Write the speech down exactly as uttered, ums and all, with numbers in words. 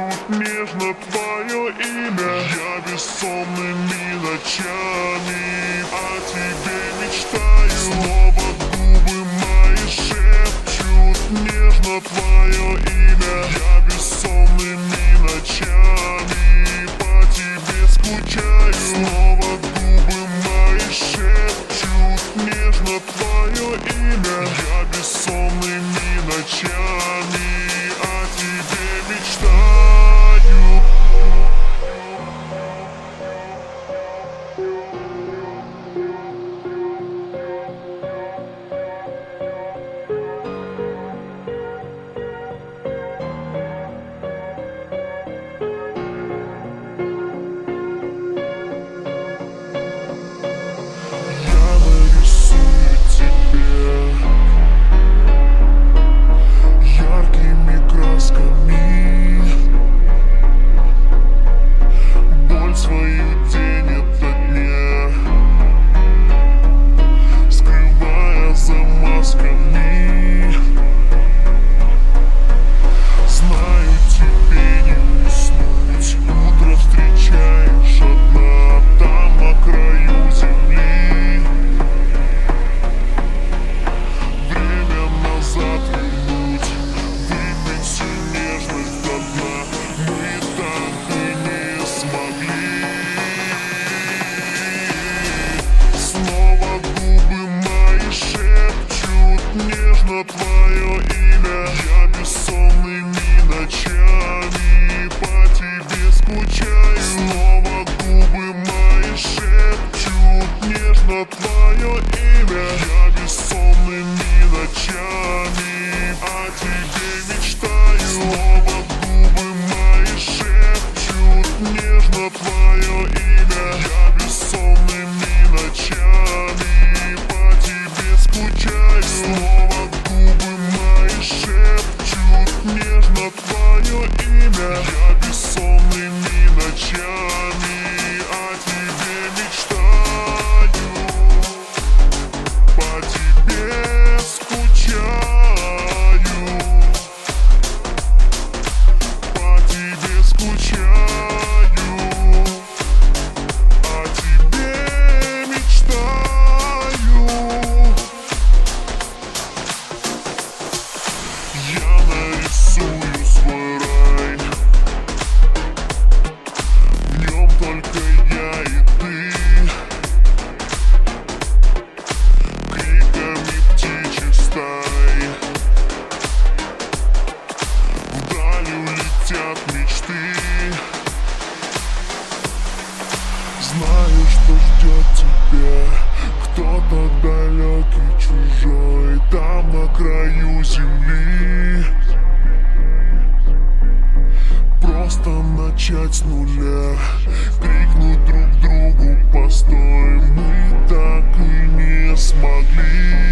шепчут нежно твое имя. Я бессонными ночами о тебе мечтаю. Снова губы мои шепчут нежно твое имя. Я бессонными ночами по тебе скучаю. Снова губы мои шепчут нежно твое имя. Я бессонными ночами о тебе мечтаю. Я нарисую тебе яркими красками боль свою день ото дня, скрывая за масками. Знаю, тебе не уснуть, утро встречаешь одна там на краю земли. Время назад вернуть, выпить всю нежность до дна мы так и не смогли. Снова губы мои шепчут нежно твое имя. Я бессонными ночами по тебе скучаю. Снова губы мои шепчут нежно твое имя. Я бессонными ночами о тебе мечтаю. Снова губы мои шепчут нежно твое имя. Я бессонными ночами по тебе скучаю. Снова губы мои шепчут нежно твое имя. Я бессонными ночами о тебе мечтаю. По тебе скучаю. По тебе скучаю. О тебе мечтаю. Я нарисую свой рай. В нем только я и ты. Криками птичьих стай вдаль улетят мечты. Знаю, что ждет тебя кто-то далекий, чужой, там на краю земли. Просто начать с нуля, крикнуть друг другу постой, мы так и не смогли.